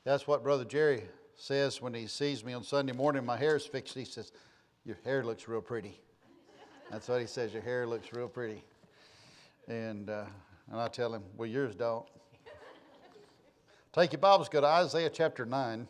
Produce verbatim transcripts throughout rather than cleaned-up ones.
That's what Brother Jerry says when he sees me on Sunday morning. My hair is fixed. He says, "Your hair looks real pretty." That's what he says. Your hair looks real pretty. And uh, and I tell him, "Well, yours don't." Take your Bibles, go to Isaiah chapter nine.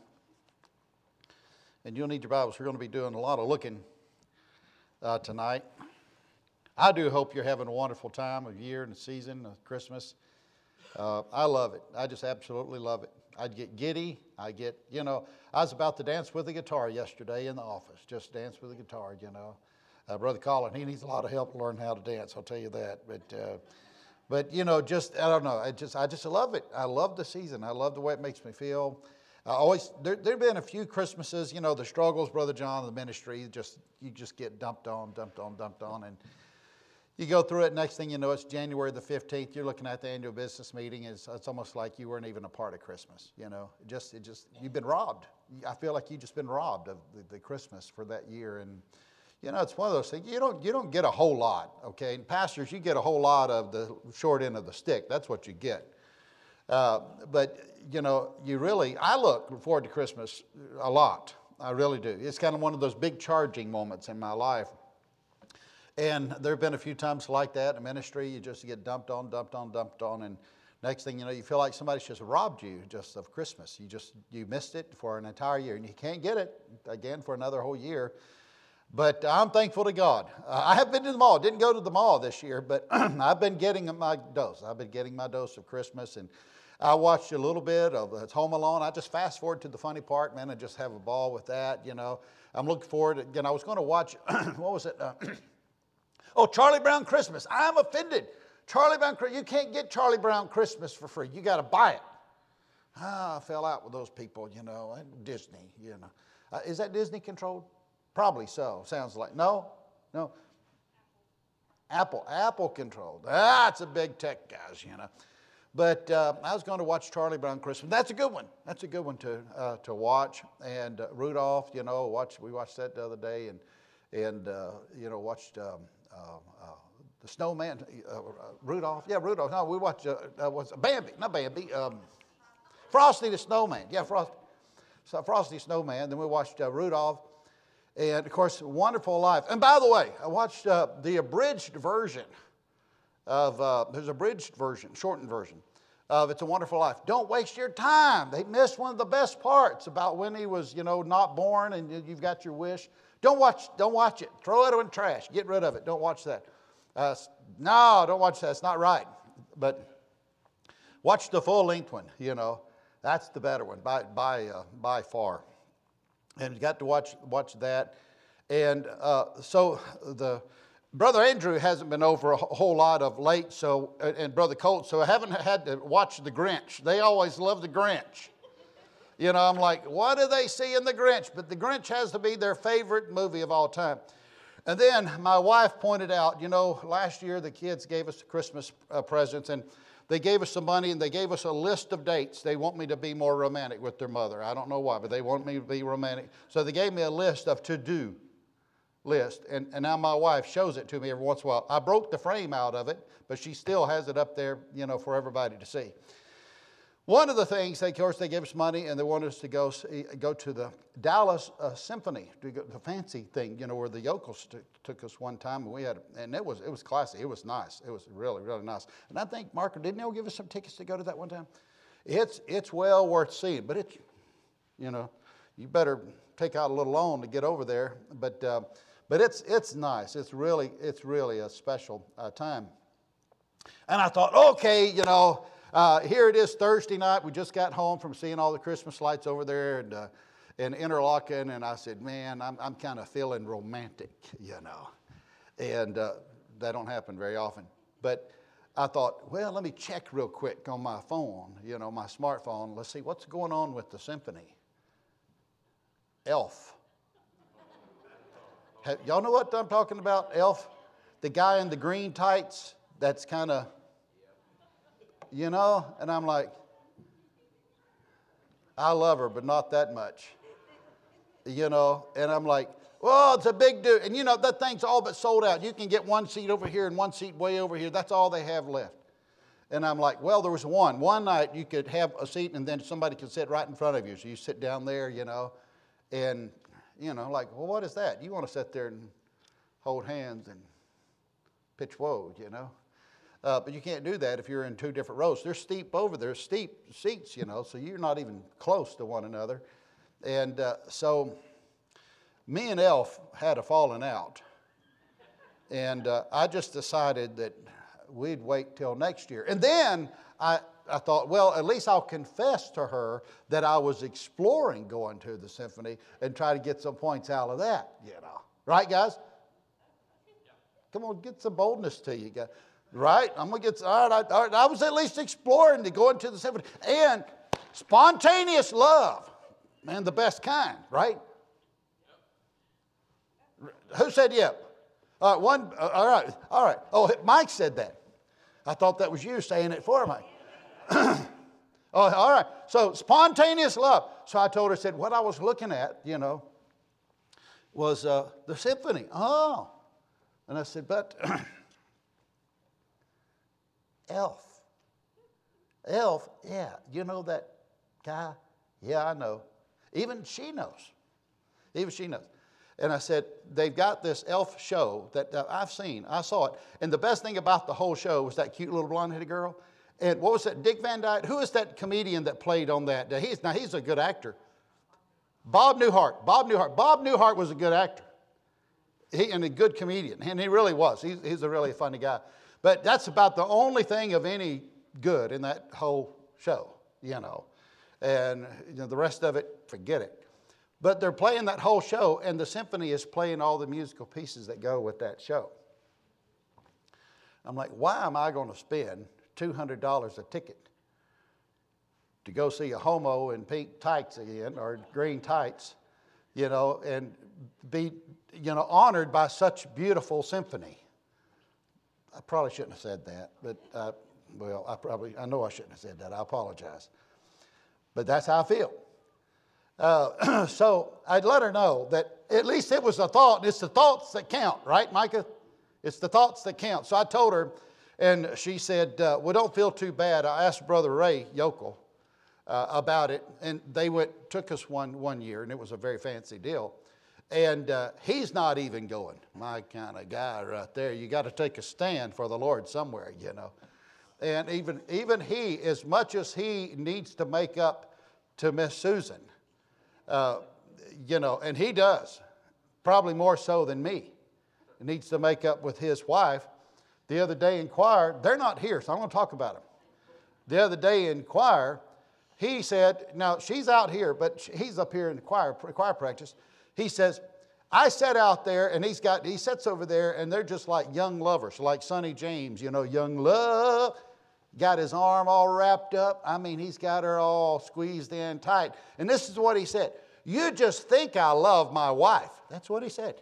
And you'll need your Bibles. We're going to be doing a lot of looking uh, tonight. I do hope you're having a wonderful time of year and the season of Christmas. Uh, I love it. I just absolutely love it. I get giddy. I get, you know, I was about to dance with the guitar yesterday in the office. Just dance with the guitar, you know. Uh, Brother Colin, he needs a lot of help to learn how to dance, I'll tell you that. But, uh, but you know, just, I don't know. I just, I just love it. I love the season. I love the way it makes me feel. I always, there there have been a few Christmases, you know, the struggles, Brother John, the ministry, just you just get dumped on, dumped on, dumped on, and you go through it. Next thing you know, it's January the fifteenth. You're looking at the annual business meeting. It's, it's almost like you weren't even a part of Christmas. You know, it just it just you've been robbed. I feel like you've just been robbed of the, the Christmas for that year, and you know, it's one of those things. You don't you don't get a whole lot, okay? And pastors, you get a whole lot of the short end of the stick. That's what you get. Uh, but, you know, you really, I look forward to Christmas a lot. I really do. It's kind of one of those big charging moments in my life. And there have been a few times like that in ministry. You just get dumped on, dumped on, dumped on. And next thing you know, you feel like somebody's just robbed you just of Christmas. You just, you missed it for an entire year. And you can't get it again for another whole year. But I'm thankful to God. Uh, I have been to the mall. Didn't go to the mall this year, but I've been getting my dose. I've been getting my dose of Christmas. And I watched a little bit of uh, Home Alone. I just fast forward to the funny part, man, and just have a ball with that, you know. I'm looking forward. Again, I was going to watch, what was it? Uh, oh, Charlie Brown Christmas. I'm offended. Charlie Brown, you can't get Charlie Brown Christmas for free. You got to buy it. Ah, I fell out with those people, you know, and Disney, you know. Uh, is that Disney controlled? Probably so. Sounds like, no, no. Apple, Apple controlled. That's a big tech guys, you know. But uh, I was going to watch Charlie Brown Christmas. That's a good one. That's a good one to uh, to watch. And uh, Rudolph, you know, watch. We watched that the other day, and and uh, you know watched um, uh, uh, the Snowman. Uh, uh, Rudolph, yeah, Rudolph. No, we watched. Uh, uh, was Bambi, not Bambi. Um, Frosty the Snowman. Yeah, Frosty. So Frosty Snowman. Then we watched uh, Rudolph, and of course, Wonderful Life. And by the way, I watched uh, the abridged version. Of uh, there's a abridged version, shortened version of It's a Wonderful Life. Don't waste your time. They missed one of the best parts about when he was, you know, not born and you've got your wish. Don't watch. Don't watch it. Throw it in the trash. Get rid of it. Don't watch that. Uh, no, don't watch that. It's not right. But watch the full length one. You know, that's the better one by by uh, by far. And you got to watch watch that. And uh, so the. Brother Andrew hasn't been over a whole lot of late, so and Brother Colt, so I haven't had to watch The Grinch. They always love The Grinch. You know, I'm like, what do they see in The Grinch? But The Grinch has to be their favorite movie of all time. And then my wife pointed out, you know, last year the kids gave us Christmas uh, presents, and they gave us some money, and they gave us a list of dates. They want me to be more romantic with their mother. I don't know why, but they want me to be romantic. So they gave me a list of to-do list, and, and now my wife shows it to me every once in a while. I broke the frame out of it, but she still has it up there, you know, for everybody to see. One of the things, they, of course, they gave us money, and they wanted us to go see, go to the Dallas uh, Symphony, to go, the fancy thing, you know, where the yokels t- took us one time, and we had, and it was it was classy, it was nice, it was really really nice. And I think Mark, didn't they give us some tickets to go to that one time? It's it's well worth seeing, but it's, you know, you better take out a little loan to get over there, but. Uh, But it's it's nice. It's really it's really a special uh, time. And I thought, okay, you know, uh, here it is Thursday night. We just got home from seeing all the Christmas lights over there and uh, in Interlaken, and I said, man, I'm I'm kind of feeling romantic, you know, and uh, that don't happen very often. But I thought, well, let me check real quick on my phone, you know, my smartphone. Let's see what's going on with the symphony. Elf. Y'all know what I'm talking about, Elf? The guy in the green tights that's kind of, you know? And I'm like, I love her, but not that much. You know? And I'm like, well, it's a big dude. And you know, that thing's all but sold out. You can get one seat over here and one seat way over here. That's all they have left. And I'm like, well, there was one. One night you could have a seat and then somebody could sit right in front of you. So you sit down there, you know, and, you know, like, well, what is that? You want to sit there and hold hands and pitch woe, you know. Uh, but you can't do that if you're in two different rows. They're steep over there, steep seats, you know, so you're not even close to one another. And uh, so me and Elf had a falling out. And uh, I just decided that we'd wait till next year. And then I, I thought, well, at least I'll confess to her that I was exploring going to the symphony and try to get some points out of that, you know. Right, guys? Come on, get some boldness to you, guys. Right? I'm going to get, all right, I, all right, I was at least exploring to go into the symphony. And spontaneous love, man, the best kind, right? Who said yep? All right, one, uh, all right, all right. Oh, Mike said that. I thought that was you saying it for Mike. Oh, all right. So spontaneous love. So I told her, I said, what I was looking at, you know, was uh, the symphony. Oh. And I said, but Elf. Elf, yeah, you know that guy? Yeah, I know. Even she knows. Even she knows. And I said, they've got this Elf show that uh, I've seen. I saw it. And the best thing about the whole show was that cute little blonde-headed girl. And what was that, Dick Van Dyke? Who is that comedian that played on that? Now, he's, now, he's a good actor. Bob Newhart. Bob Newhart. Bob Newhart was a good actor. He, and a good comedian. And he really was. He's, he's a really funny guy. But that's about the only thing of any good in that whole show, you know. And you know, the rest of it, forget it. But they're playing that whole show, and the symphony is playing all the musical pieces that go with that show. I'm like, why am I going to spend two hundred dollars a ticket to go see a homo in pink tights again, or green tights, you know, and be, you know, honored by such beautiful symphony? I probably shouldn't have said that, but, uh, well, I probably, I know I shouldn't have said that. I apologize. But that's how I feel. Uh, so I'd let her know that at least it was a thought, and it's the thoughts that count, right, Micah? It's the thoughts that count. So I told her, and she said, uh, well, don't feel too bad. I asked Brother Ray Yokel uh, about it, and they went, took us one, one year, and it was a very fancy deal. And uh, he's not even going. My kind of guy right there. You got to take a stand for the Lord somewhere, you know. And even, even he, as much as he needs to make up to Miss Susan, uh, you know, and he does, probably more so than me. He needs to make up with his wife. The other day in choir, they're not here, so I'm going to talk about him. The other day in choir, he said, now she's out here, but he's up here in the choir, choir practice. He says, I sat out there, and he's got, he sits over there, and they're just like young lovers, like Sonny James, you know, young love. Got his arm all wrapped up. I mean, he's got her all squeezed in tight. And this is what he said. You just think I love my wife. That's what he said.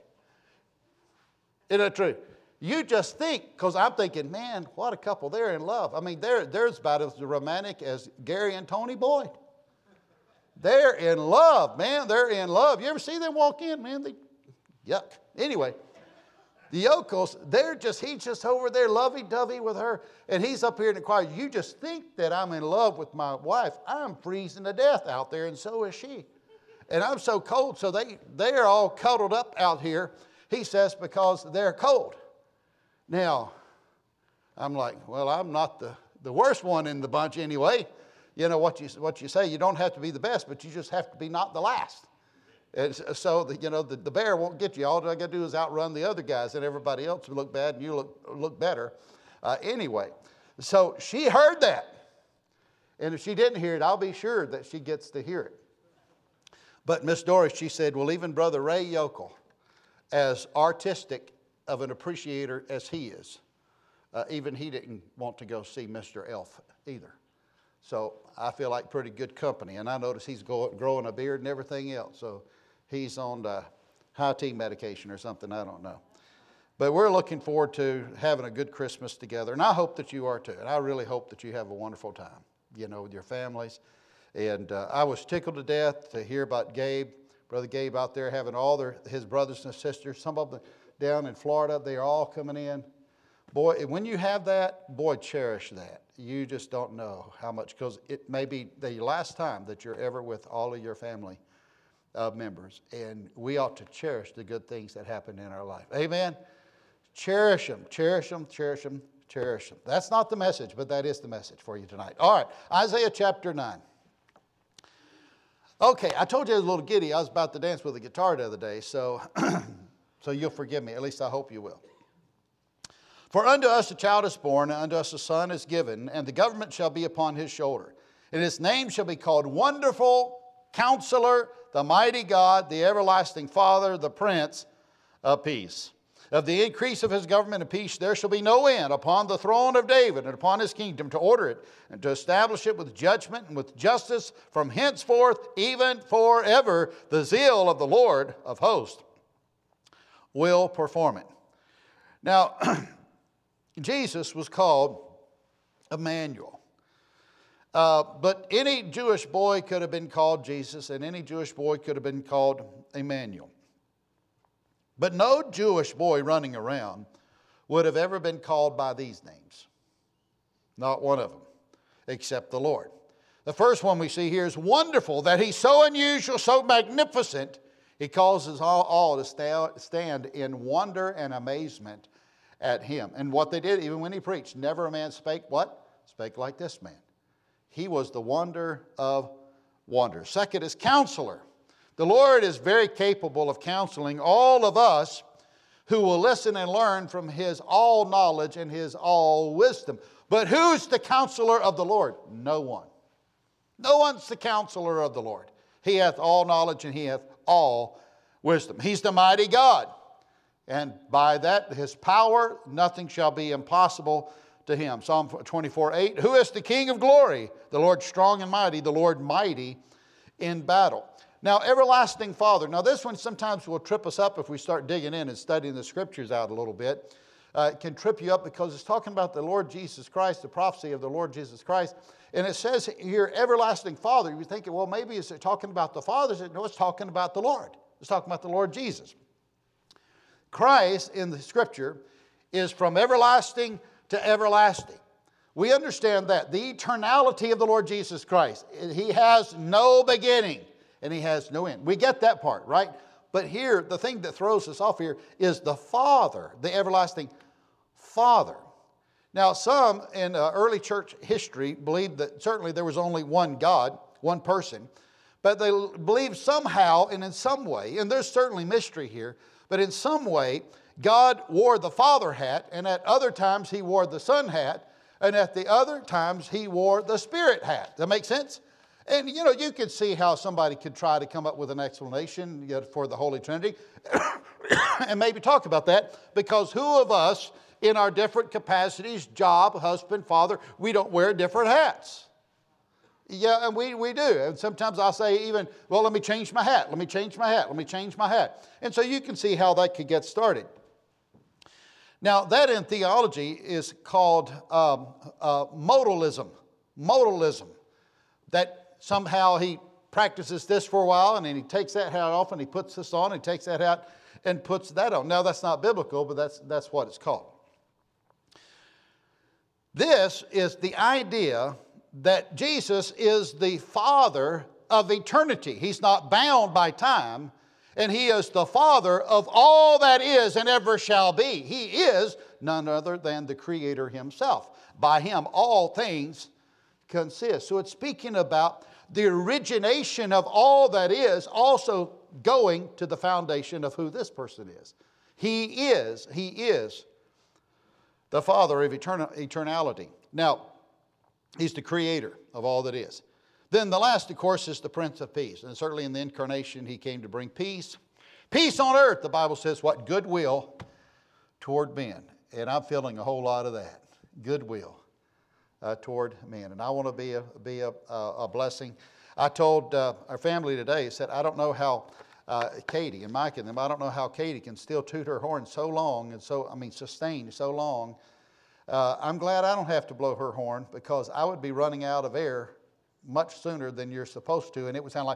Isn't that true? You just think, because I'm thinking, man, what a couple. They're in love. I mean, they're, they're about as romantic as Gary and Tony Boyd. They're in love, man. They're in love. You ever see them walk in, man? They, yuck. Anyway, the Yokels, they're just, he's just over there lovey-dovey with her, and he's up here in the choir. You just think that I'm in love with my wife. I'm freezing to death out there, and so is she. And I'm so cold, so they, they're all cuddled up out here, he says, because they're cold. Now, I'm like, well, I'm not the, the worst one in the bunch anyway. You know what you, what you say, you don't have to be the best, but you just have to be not the last. And so, the, you know, the, the bear won't get you. All I got to do is outrun the other guys, and everybody else will look bad, and you look, look better. Uh, anyway, so she heard that. And if she didn't hear it, I'll be sure that she gets to hear it. But Miss Doris, she said, well, even Brother Ray Yokel, as artistic of an appreciator as he is, uh, even he didn't want to go see Mister Elf either. So I feel like pretty good company. And I notice he's go, growing a beard and everything else. So he's on the high T medication or something, I don't know. But we're looking forward to having a good Christmas together. And I hope that you are too. And I really hope that you have a wonderful time, you know, with your families. And uh, I was tickled to death to hear about Gabe, Brother Gabe out there having all their, his brothers and sisters. Some of them down in Florida, they are all coming in. Boy, when you have that, boy, cherish that. you just don't know how much, because it may be the last time that you're ever with all of your family uh, members. And we ought to cherish the good things that happen in our life. Amen? Cherish them, cherish them, cherish them, cherish them. That's not the message, but that is the message for you tonight. All right, Isaiah chapter nine. Okay, I told you I was a little giddy. I was about to dance with a guitar the other day, so, so you'll forgive me. At least I hope you will. For unto us a child is born, and unto us a son is given, and the government shall be upon his shoulder. And his name shall be called Wonderful, Counselor, the Mighty God, the Everlasting Father, the Prince of Peace. Of the increase of his government and peace there shall be no end upon the throne of David and upon his kingdom, to order it and to establish it with judgment and with justice from henceforth even forever. The zeal of the Lord of hosts will perform it. Now, Jesus was called Emmanuel. Uh, but any Jewish boy could have been called Jesus, and any Jewish boy could have been called Emmanuel. But no Jewish boy running around would have ever been called by these names. Not one of them, except the Lord. The first one we see here is wonderful, that he's so unusual, so magnificent, he causes all, all to stand in wonder and amazement at him. And what they did, even when he preached, never a man spake what? Spake like this man. He was the wonder of wonders. Second is Counselor. The Lord is very capable of counseling all of us who will listen and learn from his all knowledge and his all wisdom. But who's the counselor of the Lord? No one. No one's the counselor of the Lord. He hath all knowledge and he hath all wisdom. He's the mighty God. And by that, his power, nothing shall be impossible to him. Psalm twenty-four eight, who is the King of glory? The Lord strong and mighty, the Lord mighty in battle. Now, everlasting Father. Now, this one sometimes will trip us up if we start digging in and studying the Scriptures out a little bit. Uh, it can trip you up because it's talking about the Lord Jesus Christ, the prophecy of the Lord Jesus Christ. And it says here, everlasting Father. You're thinking, well, maybe it's talking about the Father. No, it's talking about the Lord. It's talking about the Lord Jesus. Christ in the Scripture is from everlasting to everlasting. We understand that. The eternality of the Lord Jesus Christ. He has no beginning. And he has no end. We get that part, right? But here, the thing that throws us off here is the Father, the everlasting Father. Now, some in uh, early church history believed that certainly there was only one God, one person. But they believed somehow and in some way, and there's certainly mystery here, but in some way, God wore the Father hat, and at other times he wore the Son hat, and at the other times he wore the Spirit hat. Does that make sense? And, you know, you could see how somebody could try to come up with an explanation, you know, for the Holy Trinity and maybe talk about that, because who of us in our different capacities, job, husband, father, we don't wear different hats? Yeah, and we, we do. And sometimes I'll say even, well, let me change my hat. Let me change my hat. Let me change my hat. And so you can see how that could get started. Now, that in theology is called um, uh, modalism. Modalism. That somehow he practices this for a while, and then he takes that hat off and he puts this on, and he takes that hat and puts that on. Now, that's not biblical, but that's, that's what it's called. This is the idea that Jesus is the Father of eternity. He's not bound by time, and he is the Father of all that is and ever shall be. He is none other than the Creator himself. By him, all things consist. So it's speaking about the origination of all that is, also going to the foundation of who this person is. He is, he is the Father of eternal, eternality. Now, he's the creator of all that is. Then the last, of course, is the Prince of Peace. And certainly in the incarnation, he came to bring peace. Peace on earth, the Bible says, what? Goodwill toward men. And I'm feeling a whole lot of that. Goodwill. Uh, toward men. And I want to be a, be a, a blessing. I told uh, our family today, I said, I don't know how uh, Katie and Mike and them, I don't know how Katie can still toot her horn so long and so, I mean, sustain so long. Uh, I'm glad I don't have to blow her horn, because I would be running out of air much sooner than you're supposed to. And it would sound like,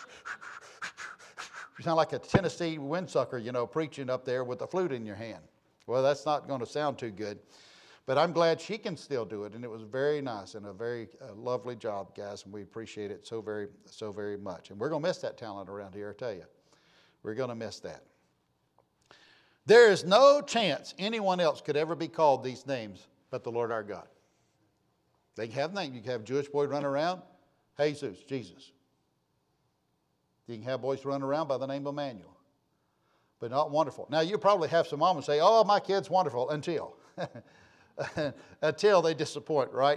sound like a Tennessee windsucker, you know, preaching up there with a flute in your hand. Well, that's not going to sound too good. But I'm glad she can still do it, and it was very nice and a very uh, lovely job, guys, and we appreciate it so very, so very much. And we're going to miss that talent around here, I tell you. We're going to miss that. There is no chance anyone else could ever be called these names but the Lord our God. They can have names. You can have a Jewish boy run around, Jesus, Jesus. You can have boys run around by the name of Emmanuel, but not wonderful. Now, you probably have some mom say, oh, my kid's wonderful, until. until they disappoint, right?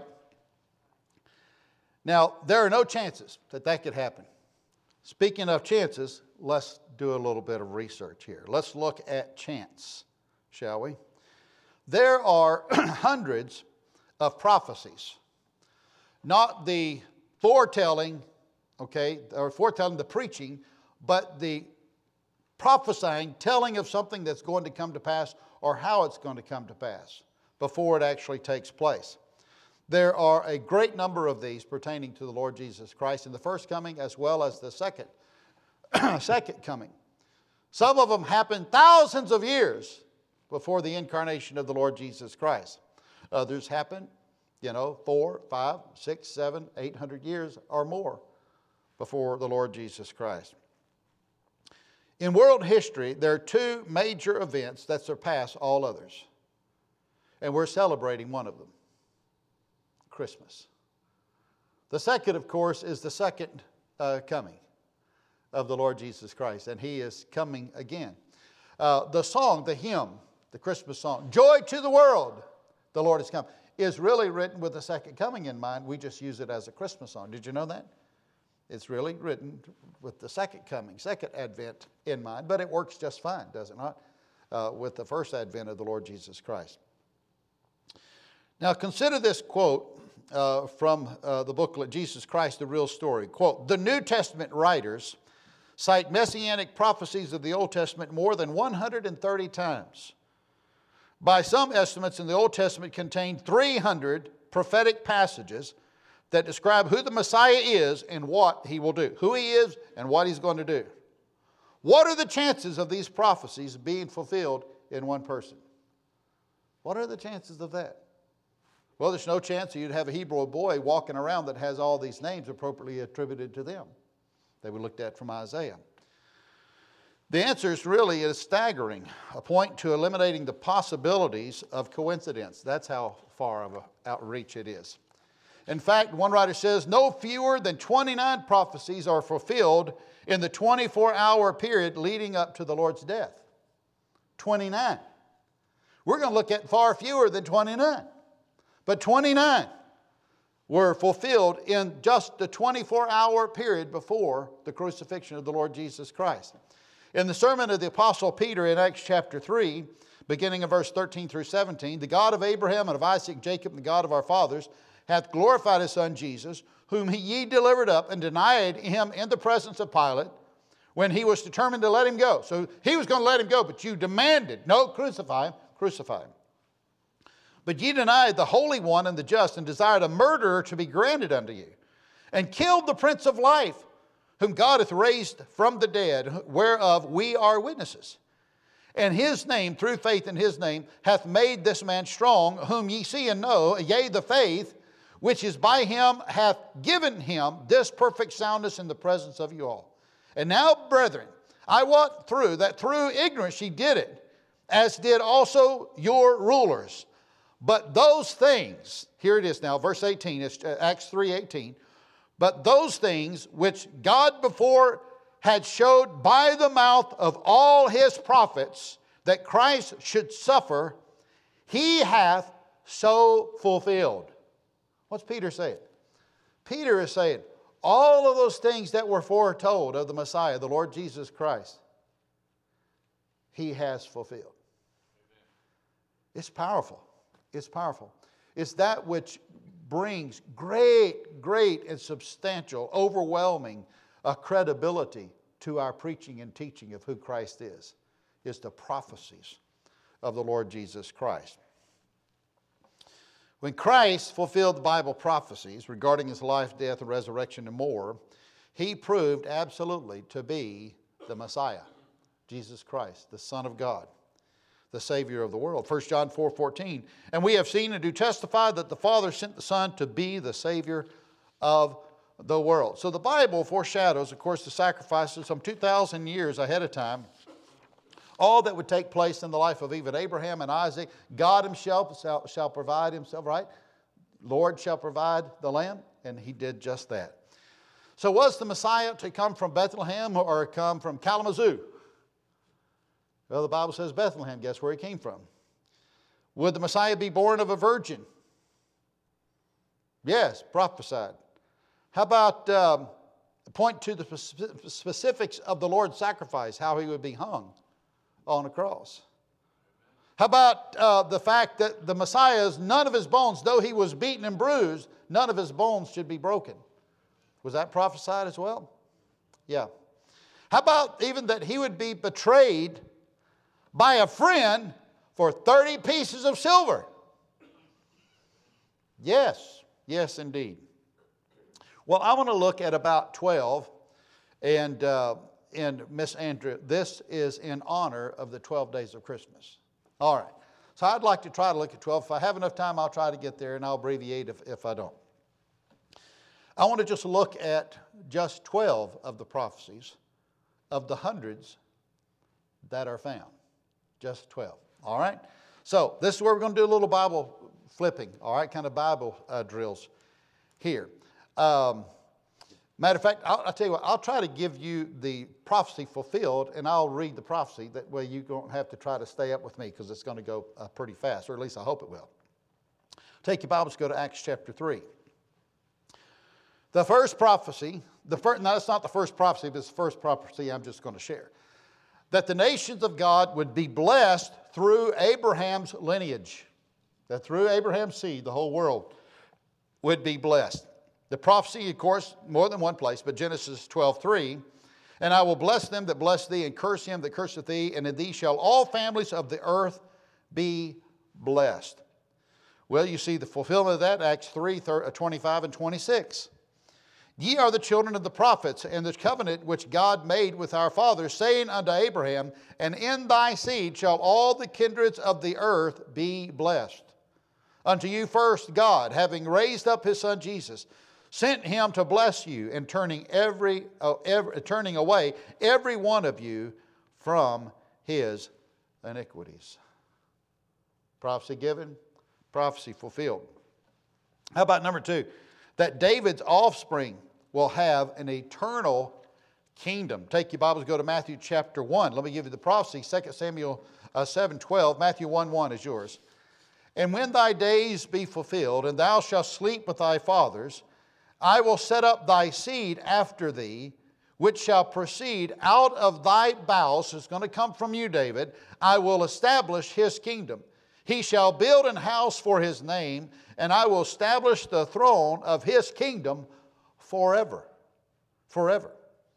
Now, there are no chances that that could happen. Speaking of chances, let's do a little bit of research here. Let's look at chance, shall we? There are hundreds of prophecies. Not the foretelling, okay, or foretelling the preaching, but the prophesying, telling of something that's going to come to pass or how it's going to come to pass before it actually takes place. There are a great number of these pertaining to the Lord Jesus Christ in the first coming as well as the second, second coming. Some of them happened thousands of years before the incarnation of the Lord Jesus Christ. Others happened, you know, four, five, six, seven, eight hundred years or more before the Lord Jesus Christ. In world history, there are two major events that surpass all others. And we're celebrating one of them. Christmas. The second, of course, is the second uh, coming of the Lord Jesus Christ, and He is coming again. Uh, the song, the hymn, the Christmas song, Joy to the World, the Lord has come, is really written with the second coming in mind. We just use it as a Christmas song. Did you know that? It's really written with the second coming, second advent in mind, but it works just fine, does it not, uh, with the first advent of the Lord Jesus Christ. Now consider this quote uh, from uh, the booklet, Jesus Christ, the Real Story. Quote, the New Testament writers cite messianic prophecies of the Old Testament more than one hundred thirty times. By some estimates, in the Old Testament contain three hundred prophetic passages that describe who the Messiah is and what He will do. Who He is and what He's going to do. What are the chances of these prophecies being fulfilled in one person? What are the chances of that? Well, there's no chance you'd have a Hebrew boy walking around that has all these names appropriately attributed to them that we looked at from Isaiah. The answer is really is staggering, a point to eliminating the possibilities of coincidence. That's how far of an outreach it is. In fact, one writer says, no fewer than twenty-nine prophecies are fulfilled in the twenty-four hour period leading up to the Lord's death. twenty-nine. We're going to look at far fewer than twenty-nine. But twenty-nine were fulfilled in just the twenty-four hour period before the crucifixion of the Lord Jesus Christ. In the sermon of the Apostle Peter in Acts chapter three, beginning in verse thirteen through seventeen, the God of Abraham and of Isaac, Jacob, and the God of our fathers, hath glorified His Son Jesus, whom ye delivered up and denied Him in the presence of Pilate, when he was determined to let Him go. So He was going to let Him go, but you demanded, no, crucify Him, crucify Him. But ye denied the Holy One and the just, and desired a murderer to be granted unto you, and killed the Prince of Life, whom God hath raised from the dead, whereof we are witnesses. And His name, through faith in His name, hath made this man strong, whom ye see and know, yea, the faith which is by Him hath given Him this perfect soundness in the presence of you all. And now, brethren, I wot through that through ignorance ye did it, as did also your rulers. But those things, here it is now, verse eighteen, it's Acts three eighteen. But those things which God before had showed by the mouth of all His prophets that Christ should suffer, He hath so fulfilled. What's Peter saying? Peter is saying, all of those things that were foretold of the Messiah, the Lord Jesus Christ, He has fulfilled. It's powerful. It's powerful. It's that which brings great, great and substantial, overwhelming uh, credibility to our preaching and teaching of who Christ is. It's the prophecies of the Lord Jesus Christ. When Christ fulfilled the Bible prophecies regarding His life, death, and resurrection and more, He proved absolutely to be the Messiah, Jesus Christ, the Son of God. the Savior of the world. First John four fourteen. And we have seen and do testify that the Father sent the Son to be the Savior of the world. So the Bible foreshadows, of course, the sacrifices some two thousand years ahead of time. All that would take place in the life of even Abraham and Isaac. God himself shall, shall provide himself, right? Lord shall provide the lamb, and he did just that. So was the Messiah to come from Bethlehem or come from Kalamazoo? Well, the Bible says Bethlehem. Guess where he came from? Would the Messiah be born of a virgin? Yes, prophesied. How about um, point to the specifics of the Lord's sacrifice, how he would be hung on a cross? How about uh, the fact that the Messiah's, none of his bones, though he was beaten and bruised, none of his bones should be broken? Was that prophesied as well? Yeah. How about even that he would be betrayed by a friend for thirty pieces of silver? Yes, yes indeed. Well, I want to look at about twelve, and, uh, and Miss Andrea, this is in honor of the twelve days of Christmas. All right, so I'd like to try to look at twelve. If I have enough time, I'll try to get there, and I'll abbreviate if, if I don't. I want to just look at just twelve of the prophecies of the hundreds that are found. Just twelve, all right? So this is where we're going to do a little Bible flipping, all right, kind of Bible uh, drills here. Um, matter of fact, I'll, I'll tell you what, I'll try to give you the prophecy fulfilled, and I'll read the prophecy. That way you don't have to try to stay up with me, because it's going to go uh, pretty fast, or at least I hope it will. Take your Bibles, go to Acts chapter three. The first prophecy, the first, now it's not the first prophecy, but it's the first prophecy I'm just going to share. That the nations of God would be blessed through Abraham's lineage. That through Abraham's seed, the whole world would be blessed. The prophecy, of course, more than one place, but Genesis twelve three. And I will bless them that bless thee, and curse him that curseth thee, and in thee shall all families of the earth be blessed. Well, you see the fulfillment of that, Acts three twenty-five and twenty-six. Ye are the children of the prophets, and the covenant which God made with our fathers, saying unto Abraham, and in thy seed shall all the kindreds of the earth be blessed. Unto you first God, having raised up his Son Jesus, sent him to bless you, and turning every, uh, every turning away every one of you from his iniquities. Prophecy given, prophecy fulfilled. How about number two? That David's offspring will have an eternal kingdom. Take your Bibles, go to Matthew chapter one. Let me give you the prophecy. Second Samuel uh, seven twelve. Matthew one one is yours. And when thy days be fulfilled, and thou shalt sleep with thy fathers, I will set up thy seed after thee, which shall proceed out of thy bowels. It's going to come from you, David. I will establish his kingdom. He shall build an house for his name, and I will establish the throne of his kingdom forever. Forever.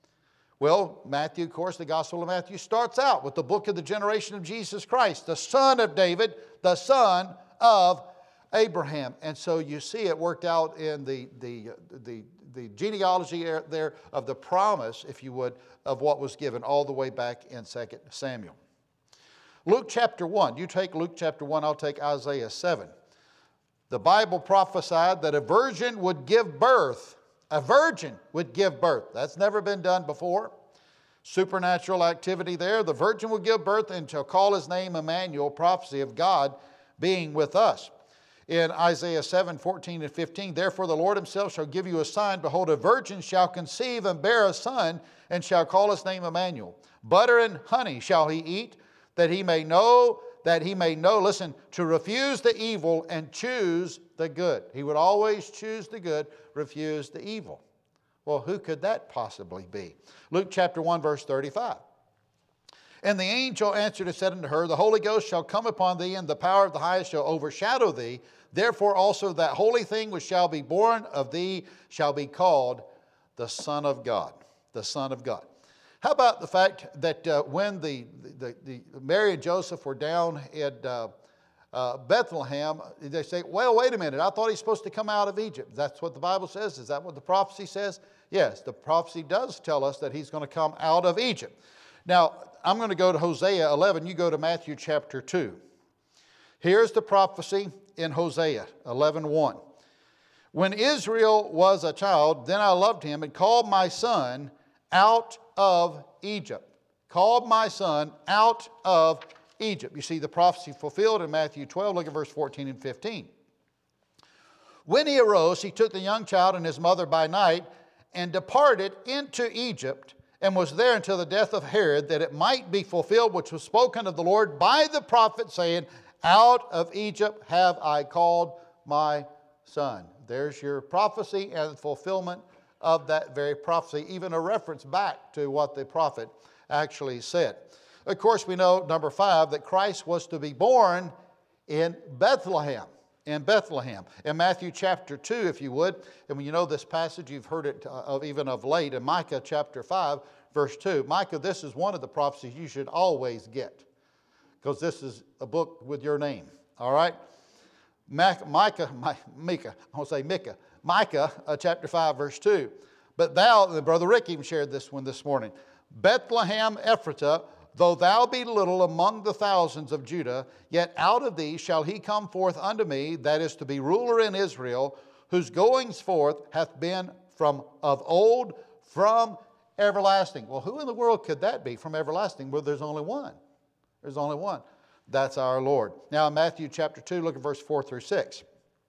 Well, Matthew, of course, the Gospel of Matthew starts out with the book of the generation of Jesus Christ, the son of David, the son of Abraham. And so you see it worked out in the, the, the, the genealogy there of the promise, if you would, of what was given all the way back in Second Samuel. Luke chapter one. You take Luke chapter one, I'll take Isaiah seven. The Bible prophesied that a virgin would give birth. A virgin would give birth. That's never been done before. Supernatural activity there. The virgin will give birth and shall call his name Emmanuel, prophecy of God being with us. In Isaiah seven fourteen and fifteen, therefore the Lord himself shall give you a sign. Behold, a virgin shall conceive and bear a son, and shall call his name Emmanuel. Butter and honey shall he eat, that he may know, that he may know, listen, to refuse the evil and choose the good. He would always choose the good, refuse the evil. Well, who could that possibly be? Luke chapter one, verse thirty-five. And the angel answered and said unto her, the Holy Ghost shall come upon thee, and the power of the highest shall overshadow thee. Therefore also that holy thing which shall be born of thee shall be called the Son of God. The Son of God. How about the fact that uh, when the, the, the Mary and Joseph were down at uh, uh, Bethlehem, they say, well, wait a minute, I thought he's supposed to come out of Egypt. That's what the Bible says. Is that what the prophecy says? Yes, the prophecy does tell us that he's going to come out of Egypt. Now, I'm going to go to Hosea eleven. You go to Matthew chapter two. Here's the prophecy in Hosea eleven one. When Israel was a child, then I loved him and called my son out of Egypt. Called my son out of Egypt. You see the prophecy fulfilled in Matthew twelve. Look at verse fourteen and fifteen. When he arose, he took the young child and his mother by night and departed into Egypt and was there until the death of Herod, that it might be fulfilled which was spoken of the Lord by the prophet, saying, out of Egypt have I called my son. There's your prophecy and fulfillment of that very prophecy, even a reference back to what the prophet actually said. Of course, we know, number five, that Christ was to be born in Bethlehem. In Bethlehem. In Matthew chapter two, if you would, and when you know this passage, you've heard it of, even of late, in Micah chapter five, verse two. Micah, this is one of the prophecies you should always get, because this is a book with your name, all right? Mac, Micah, My, Micah, I want to say Micah, Micah uh, chapter five, verse two. But thou, Brother Rick even shared this one this morning, Bethlehem Ephratah, though thou be little among the thousands of Judah, yet out of thee shall he come forth unto me, that is to be ruler in Israel, whose goings forth hath been from of old, from everlasting. Well, who in the world could that be from everlasting? Well, there's only one. There's only one. That's our Lord. Now in Matthew chapter two, look at verse four through six.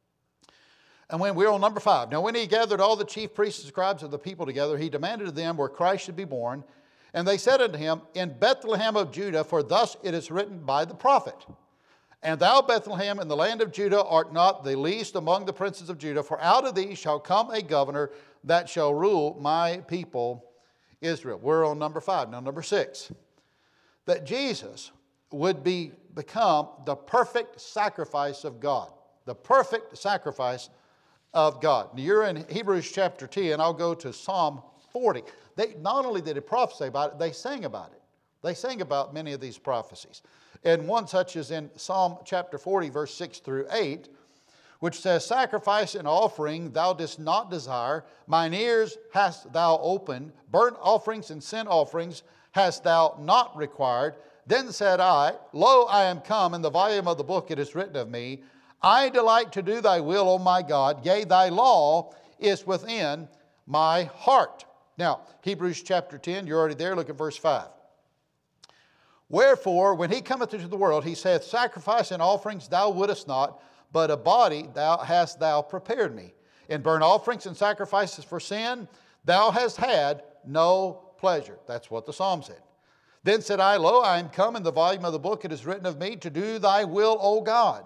And when we're on number five. Now when he gathered all the chief priests and scribes of the people together, he demanded of them where Christ should be born. And they said unto him, in Bethlehem of Judah, for thus it is written by the prophet. And thou, Bethlehem, in the land of Judah, art not the least among the princes of Judah, for out of thee shall come a governor that shall rule my people Israel. We're on number five. Now number six, that Jesus would be become the perfect sacrifice of God. The perfect sacrifice of God. Now you're in Hebrews chapter ten, and I'll go to Psalm forty. They, not only did he prophesy about it, they sang about it. They sang about many of these prophecies. And one such is in Psalm chapter forty, verse six through eight, which says, sacrifice and offering thou didst not desire, mine ears hast thou opened, burnt offerings and sin offerings hast thou not required. Then said I, lo, I am come, in the volume of the book it is written of me, I delight to do thy will, O my God, yea, thy law is within my heart. Now, Hebrews chapter ten, you're already there, look at verse five. Wherefore, when he cometh into the world, he saith, sacrifice and offerings thou wouldest not, but a body thou hast thou prepared me. In burnt offerings and sacrifices for sin, thou hast had no pleasure. That's what the psalm said. Then said I, lo, I am come, in the volume of the book it is written of me, to do thy will, O God.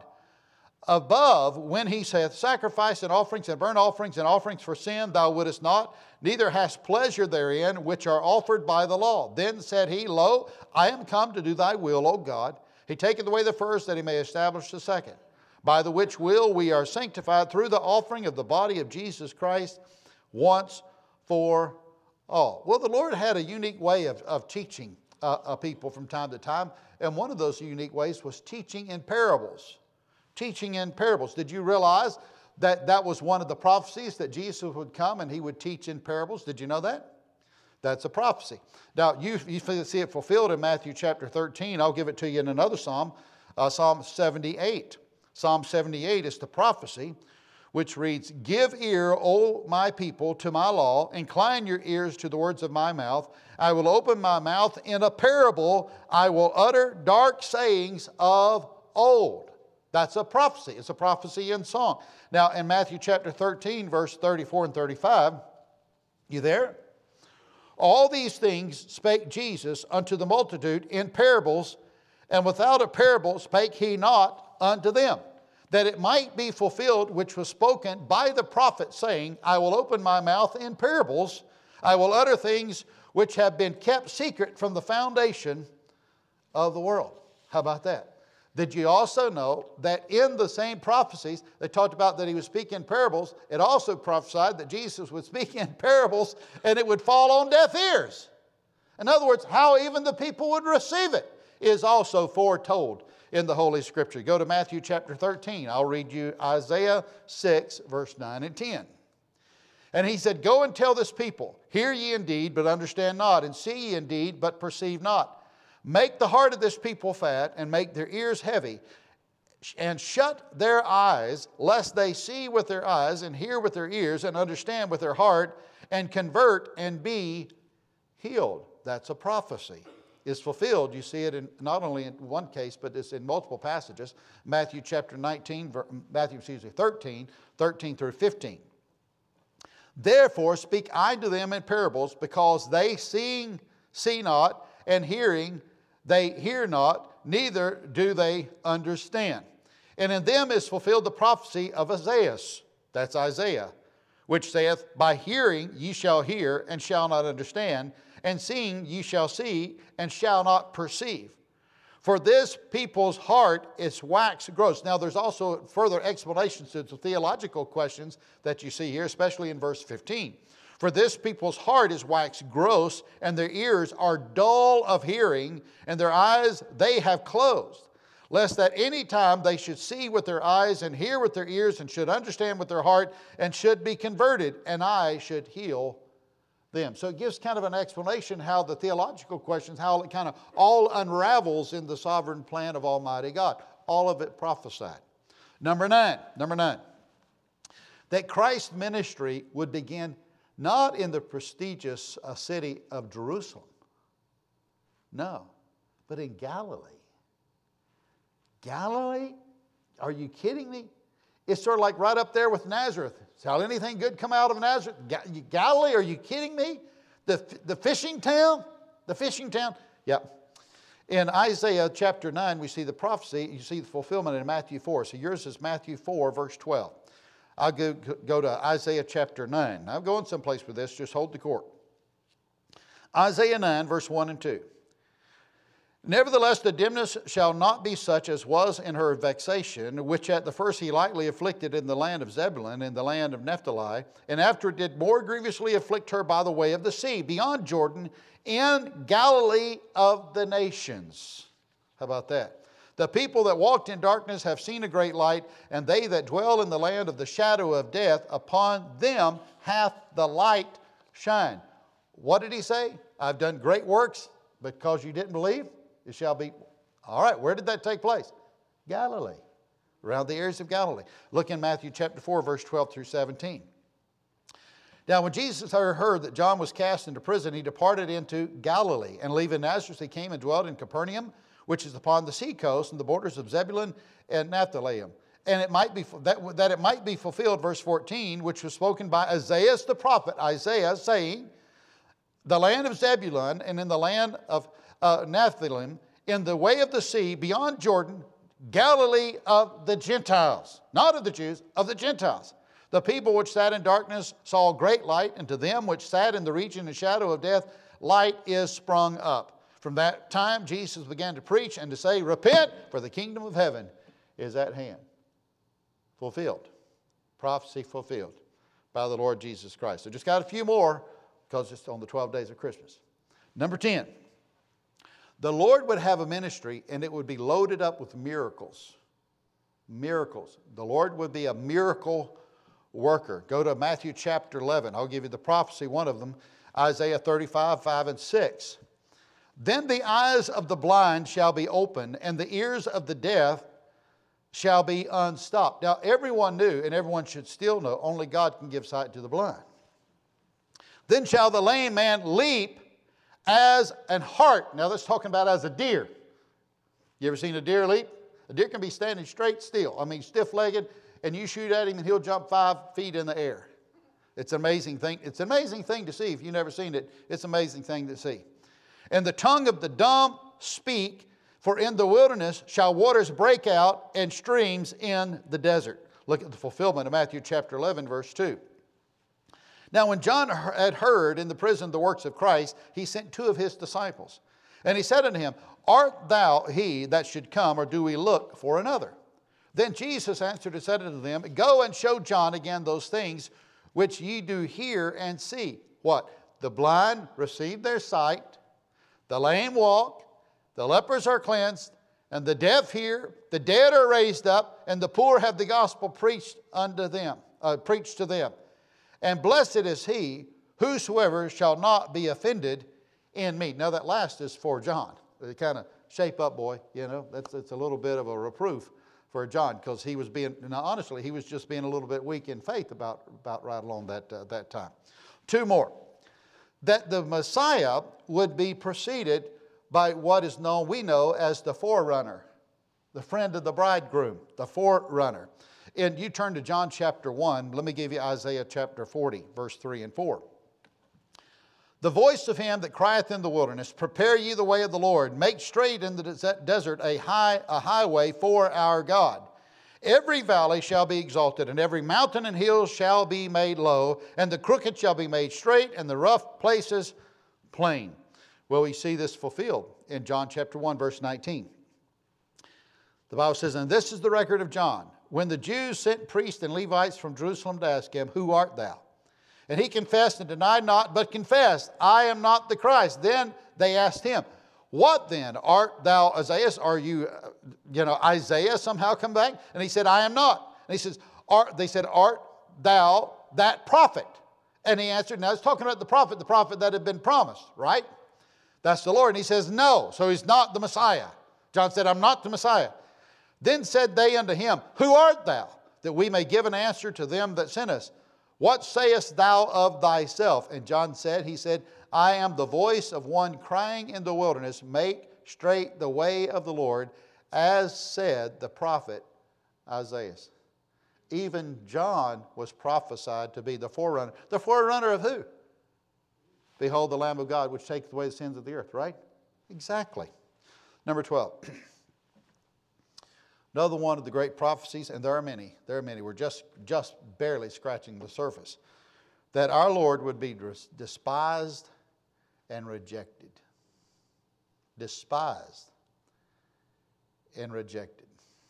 Above, when he saith, sacrifice and offerings and burnt offerings and offerings for sin thou wouldest not, neither hast pleasure therein, which are offered by the law. Then said he, lo, I am come to do thy will, O God. He taketh away the first, that he may establish the second. By the which will we are sanctified through the offering of the body of Jesus Christ once for all. Well, the Lord had a unique way of, of teaching uh, a people from time to time. And one of those unique ways was teaching in parables. Teaching in parables. Did you realize that that was one of the prophecies, that Jesus would come and he would teach in parables? Did you know that? That's a prophecy. Now, you, you see it fulfilled in Matthew chapter thirteen. I'll give it to you in another psalm, uh, Psalm seventy-eight. Psalm seventy-eight is the prophecy which reads, give ear, O my people, to my law. Incline your ears to the words of my mouth. I will open my mouth in a parable. I will utter dark sayings of old. That's a prophecy. It's a prophecy in song. Now, in Matthew chapter thirteen, verse thirty-four and thirty-five, you there? All these things spake Jesus unto the multitude in parables, and without a parable spake he not unto them, that it might be fulfilled which was spoken by the prophet, saying, I will open my mouth in parables, I will utter things which have been kept secret from the foundation of the world. How about that? Did you also know that in the same prophecies, they talked about that he would speak in parables. It also prophesied that Jesus would speak in parables and it would fall on deaf ears. In other words, how even the people would receive it is also foretold in the Holy Scripture. Go to Matthew chapter thirteen. I'll read you Isaiah six, verse nine and ten. And he said, go and tell this people, hear ye indeed, but understand not, and see ye indeed, but perceive not. Make the heart of this people fat, and make their ears heavy, and shut their eyes, lest they see with their eyes, and hear with their ears, and understand with their heart, and convert, and be healed. That's a prophecy. It's fulfilled. You see it in not only in one case, but it's in multiple passages. Matthew chapter nineteen, Matthew, excuse me, thirteen, thirteen through fifteen. Therefore speak I to them in parables, because they seeing see not, and hearing they hear not, neither do they understand. And in them is fulfilled the prophecy of Isaiah. That's Isaiah, which saith, by hearing ye shall hear, and shall not understand, and seeing ye shall see, and shall not perceive. For this people's heart is waxed gross. Now there's also further explanations to the theological questions that you see here, especially in verse fifteen. For this people's heart is waxed gross, and their ears are dull of hearing, and their eyes they have closed, lest at any time they should see with their eyes, and hear with their ears, and should understand with their heart, and should be converted, and I should heal them. So it gives kind of an explanation how the theological questions, how it kind of all unravels in the sovereign plan of Almighty God. All of it prophesied. Number nine, number nine, that Christ's ministry would begin not in the prestigious uh, city of Jerusalem. No, but in Galilee. Galilee? Are you kidding me? It's sort of like right up there with Nazareth. Shall anything good come out of Nazareth? Galilee, are you kidding me? The, the fishing town? The fishing town? Yep. In Isaiah chapter nine, we see the prophecy. You see the fulfillment in Matthew four. So yours is Matthew four, verse twelve. I'll go, go to Isaiah chapter nine. I'm going someplace with this. Just hold the court. Isaiah nine, verse one and two. Nevertheless, the dimness shall not be such as was in her vexation, which at the first he lightly afflicted in the land of Zebulun, in the land of Naphtali, and after it did more grievously afflict her by the way of the sea, beyond Jordan, in Galilee of the nations. How about that? The people that walked in darkness have seen a great light, and they that dwell in the land of the shadow of death, upon them hath the light shined. What did he say? I've done great works because you didn't believe. It shall be. All right, where did that take place? Galilee, around the areas of Galilee. Look in Matthew chapter four, verse twelve through seventeen. Now, when Jesus heard that John was cast into prison, he departed into Galilee, and leaving Nazareth, he came and dwelt in Capernaum, which is upon the sea coast, and the borders of Zebulun and Naphtali. And it might be that, that it might be fulfilled, verse fourteen, which was spoken by Isaiah the prophet, Isaiah, saying, the land of Zebulun and in the land of uh, Naphtali, in the way of the sea, beyond Jordan, Galilee of the Gentiles. Not of the Jews, of the Gentiles. The people which sat in darkness saw great light, and to them which sat in the region and shadow of death, light is sprung up. From that time, Jesus began to preach and to say, repent, for the kingdom of heaven is at hand. Fulfilled. Prophecy fulfilled by the Lord Jesus Christ. So just got a few more because it's on the twelve days of Christmas. Number ten. The Lord would have a ministry and it would be loaded up with miracles. Miracles. The Lord would be a miracle worker. Go to Matthew chapter eleven. I'll give you the prophecy, one of them. Isaiah thirty-five, five and six. Then the eyes of the blind shall be opened, and the ears of the deaf shall be unstopped. Now, everyone knew, and everyone should still know, only God can give sight to the blind. Then shall the lame man leap as an hart. Now, that's talking about as a deer. You ever seen a deer leap? A deer can be standing straight still. I mean, stiff-legged, and you shoot at him, and he'll jump five feet in the air. It's an amazing thing. It's an amazing thing to see. If you've never seen it, it's an amazing thing to see. And the tongue of the dumb speak, for in the wilderness shall waters break out and streams in the desert. Look at the fulfillment of Matthew chapter eleven, verse two. Now when John had heard in the prison the works of Christ, he sent two of his disciples. And he said unto him, art thou he that should come, or do we look for another? Then Jesus answered and said unto them, go and show John again those things which ye do hear and see. What? The blind receive their sight, the lame walk, the lepers are cleansed, and the deaf hear, the dead are raised up, and the poor have the gospel preached unto them, uh, preached to them. And blessed is he whosoever shall not be offended in me. Now that last is for John. They kind of shape up, boy. You know, that's it's a little bit of a reproof for John, because he was being, now honestly, he was just being a little bit weak in faith about, about right along that, uh, that time. Two more. That the Messiah would be preceded by what is known, we know, as the forerunner, the friend of the bridegroom, the forerunner. And you turn to John chapter one. Let me give you Isaiah chapter forty, verse three and four. The voice of him that crieth in the wilderness, prepare ye the way of the Lord, make straight in the desert a high a highway for our God. Every valley shall be exalted, and every mountain and hill shall be made low, and the crooked shall be made straight, and the rough places plain. Well, we see this fulfilled in John chapter one, verse nineteen. The Bible says, and this is the record of John, when the Jews sent priests and Levites from Jerusalem to ask him, who art thou? And he confessed and denied not, but confessed, I am not the Christ. Then they asked him, what then? Art thou Isaiah? Are you, uh, you know, Isaiah somehow come back? And he said, I am not. And he says, art, they said, art thou that prophet? And he answered, now he's talking about the prophet, the prophet that had been promised, right? That's the Lord. And he says, no. So he's not the Messiah. John said, I'm not the Messiah. Then said they unto him, who art thou? That we may give an answer to them that sent us. What sayest thou of thyself? And John said, he said, I am the voice of one crying in the wilderness, make straight the way of the Lord, as said the prophet Isaiah. Even John was prophesied to be the forerunner. The forerunner of who? Behold the Lamb of God, which taketh away the sins of the earth, right? Exactly. Number twelve. Another one of the great prophecies, and there are many, there are many, we're just, just barely scratching the surface, that our Lord would be despised and rejected. Despised and rejected.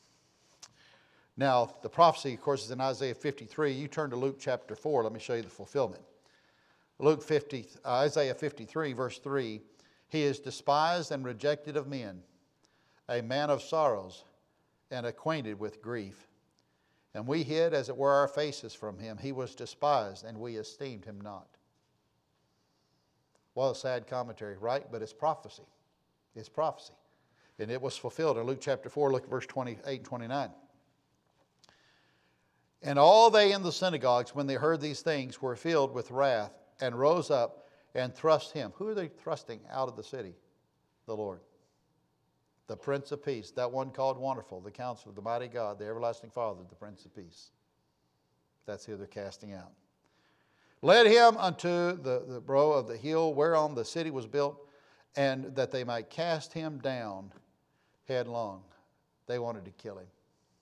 Now, the prophecy, of course, is in Isaiah fifty-three. You turn to Luke chapter four. Let me show you the fulfillment. Luke fifty, uh, Isaiah fifty-three, verse three. He is despised and rejected of men, a man of sorrows, and acquainted with grief. And we hid, as it were, our faces from him. He was despised, and we esteemed him not. Well, a sad commentary, right? But it's prophecy. It's prophecy. And it was fulfilled in Luke chapter four. Look at verse twenty-eight and twenty-nine. And all they in the synagogues, when they heard these things, were filled with wrath, and rose up and thrust him. Who are they thrusting out of the city? The Lord. The Prince of Peace, that one called Wonderful, the Counselor, the Mighty God, the Everlasting Father, the Prince of Peace. That's who they're casting out. Led him unto the, the brow of the hill whereon the city was built, and that they might cast him down headlong. They wanted to kill him.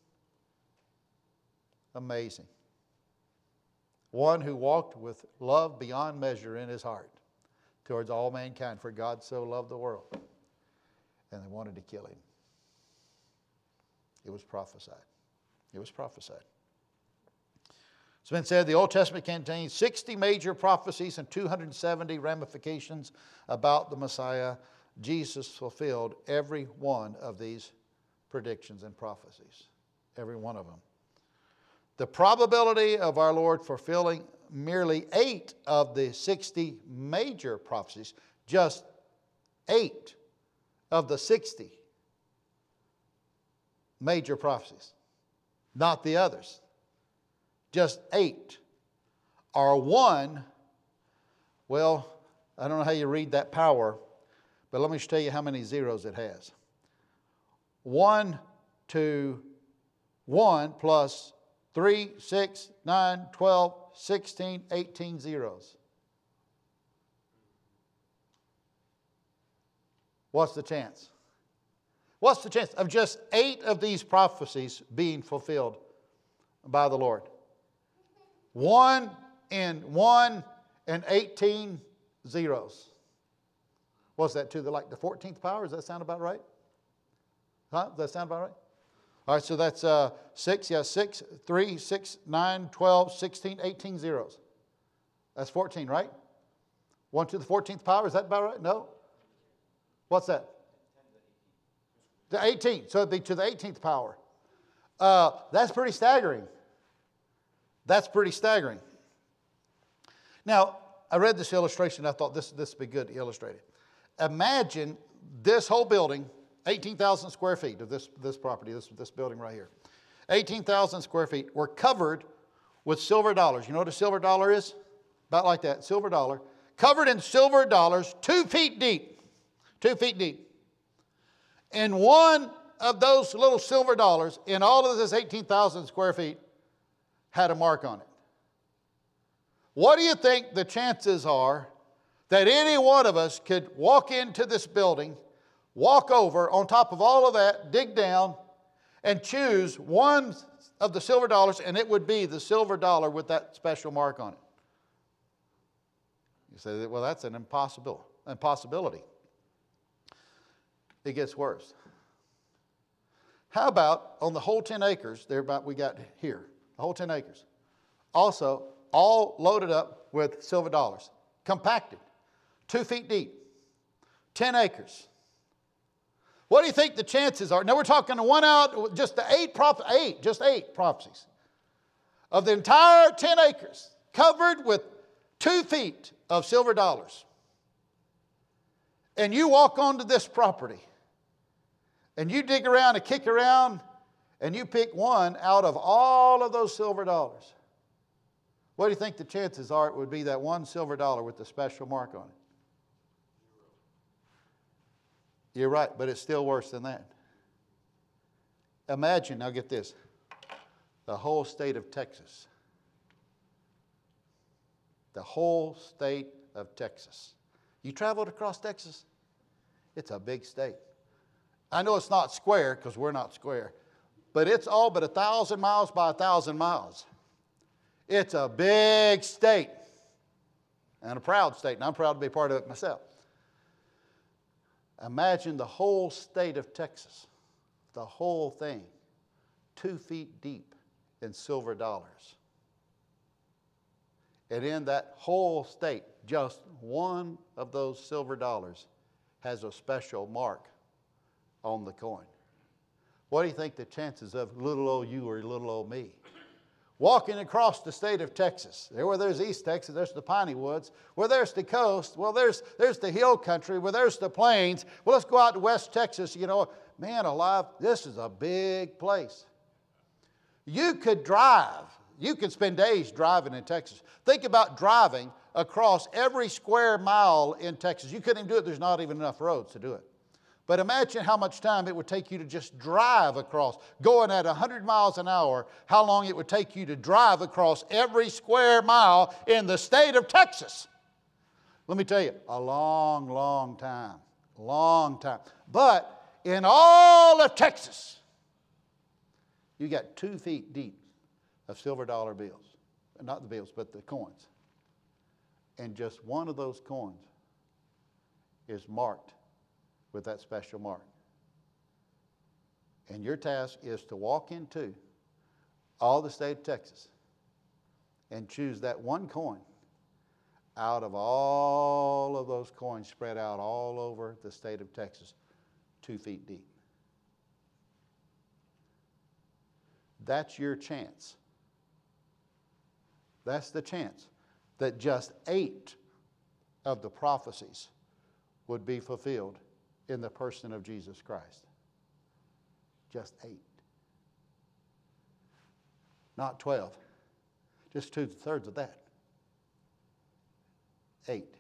Amazing. One who walked with love beyond measure in his heart towards all mankind, for God so loved the world. And they wanted to kill him. It was prophesied. It was prophesied. It's been said the Old Testament contains sixty major prophecies and two hundred seventy ramifications about the Messiah. Jesus fulfilled every one of these predictions and prophecies. Every one of them. The probability of our Lord fulfilling merely eight of the sixty major prophecies, just eight of the sixty major prophecies, not the others, just eight, are one, well, I don't know how you read that power, but let me just tell you how many zeros it has. One to one plus three, six, nine, twelve, sixteen, eighteen zeros. What's the chance? What's the chance of just eight of these prophecies being fulfilled by the Lord? One in one and eighteen zeros. What's that to the like the fourteenth power? Does that sound about right? Huh? Does that sound about right? All right, so that's uh, six, yeah, six, three, six, nine, twelve, sixteen, eighteen zeros. That's fourteen, right? One to the fourteenth power, is that about right? No? What's that? The eighteen, so it'd be to the eighteenth power. Uh, that's pretty staggering. That's pretty staggering. Now, I read this illustration. I thought this, this would be good to illustrate it. Imagine this whole building, eighteen thousand square feet of this, this property, this, this building right here. eighteen thousand square feet were covered with silver dollars. You know what a silver dollar is? About like that, silver dollar. Covered in silver dollars, two feet deep. Two feet deep. And one of those little silver dollars in all of this eighteen thousand square feet had a mark on it. What do you think the chances are that any one of us could walk into this building, walk over on top of all of that, dig down, and choose one of the silver dollars, and it would be the silver dollar with that special mark on it? You say, well, that's an impossible impossibility. It gets worse. How about on the whole ten acres, there about we got here, the whole ten acres, also all loaded up with silver dollars, compacted, two feet deep, ten acres. What do you think the chances are? Now we're talking one out, just the eight, proph- eight, just eight prophecies of the entire ten acres covered with two feet of silver dollars. And you walk onto this property and you dig around and kick around and you pick one out of all of those silver dollars. What do you think the chances are it would be that one silver dollar with the special mark on it? You're right, but it's still worse than that. Imagine, now get this, the whole state of Texas. The whole state of Texas. You traveled across Texas? It's a big state. I know it's not square because we're not square, but it's all but a thousand miles by a thousand miles. It's a big state and a proud state, and I'm proud to be part of it myself. Imagine the whole state of Texas, the whole thing, two feet deep in silver dollars. And in that whole state, just one of those silver dollars has a special mark on the coin. What do you think the chances of little old you or little old me walking across the state of Texas? There where there's East Texas, there's the piney woods. Where there's the coast, well, there's, there's the hill country. Where there's the plains. Well, let's go out to West Texas. You know, man alive, this is a big place. You could drive. You could spend days driving in Texas. Think about driving across every square mile in Texas. You couldn't even do it. There's not even enough roads to do it. But imagine how much time it would take you to just drive across, going at one hundred miles an hour, how long it would take you to drive across every square mile in the state of Texas. Let me tell you, a long, long time. Long time. But in all of Texas, you got two feet deep of silver dollar bills. Not the bills, but the coins. And just one of those coins is marked with that special mark. And your task is to walk into all the state of Texas and choose that one coin out of all of those coins spread out all over the state of Texas, two feet deep. That's your chance. That's the chance that just eight of the prophecies would be fulfilled in the person of Jesus Christ. Just eight. Not twelve. Just two-thirds of that. Eight.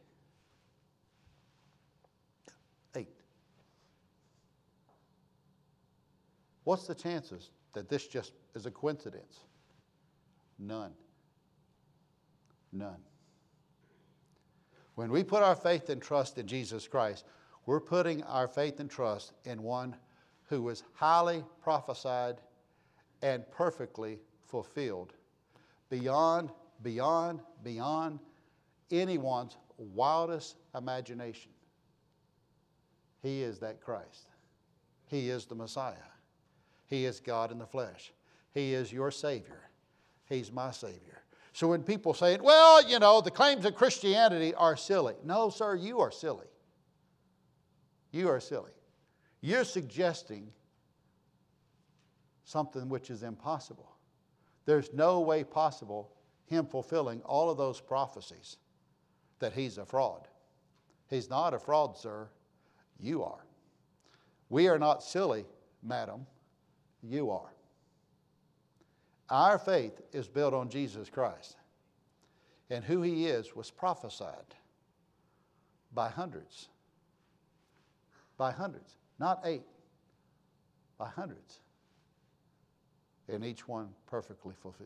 Eight. What's the chances that this just is a coincidence? None. None. When we put our faith and trust in Jesus Christ, we're putting our faith and trust in one who was highly prophesied and perfectly fulfilled beyond, beyond, beyond anyone's wildest imagination. He is that Christ. He is the Messiah. He is God in the flesh. He is your Savior. He's my Savior. So when people say, well, you know, the claims of Christianity are silly. No, sir, you are silly. You are silly. You're suggesting something which is impossible. There's no way possible him fulfilling all of those prophecies that he's a fraud. He's not a fraud, sir. You are. We are not silly, madam. You are. Our faith is built on Jesus Christ. And who he is was prophesied by hundreds. By hundreds. Not eight. By hundreds. And each one perfectly fulfilled.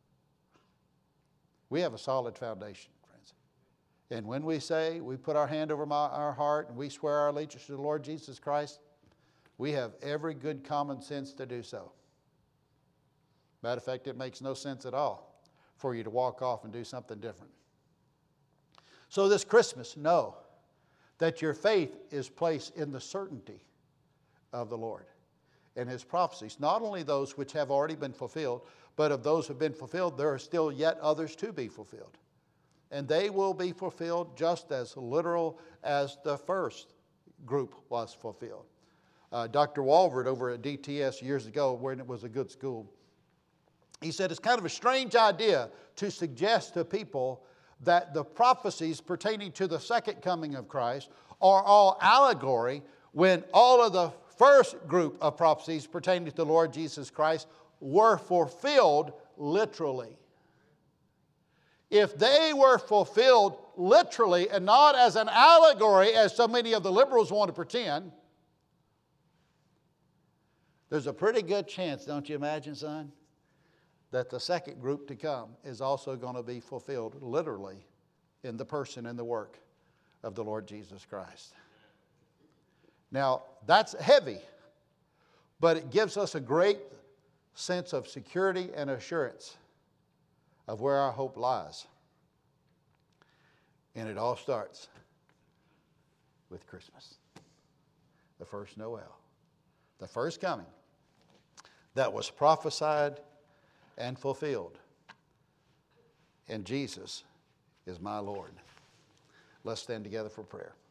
We have a solid foundation, friends. And when we say, we put our hand over my, our heart and we swear our allegiance to the Lord Jesus Christ, we have every good common sense to do so. Matter of fact, it makes no sense at all for you to walk off and do something different. So this Christmas, know that your faith is placed in the certainty of the Lord and his prophecies. Not only those which have already been fulfilled, but of those who have been fulfilled, there are still yet others to be fulfilled. And they will be fulfilled just as literal as the first group was fulfilled. Uh, Doctor Walvoord over at D T S years ago, when it was a good school, he said it's kind of a strange idea to suggest to people that the prophecies pertaining to the second coming of Christ are all allegory when all of the first group of prophecies pertaining to the Lord Jesus Christ were fulfilled literally. If they were fulfilled literally and not as an allegory, as so many of the liberals want to pretend, there's a pretty good chance, don't you imagine, son, that the second group to come is also going to be fulfilled literally in the person and the work of the Lord Jesus Christ. Now, that's heavy, but it gives us a great sense of security and assurance of where our hope lies. And it all starts with Christmas, the first Noel, the first coming that was prophesied and fulfilled. And Jesus is my Lord. Let's stand together for prayer.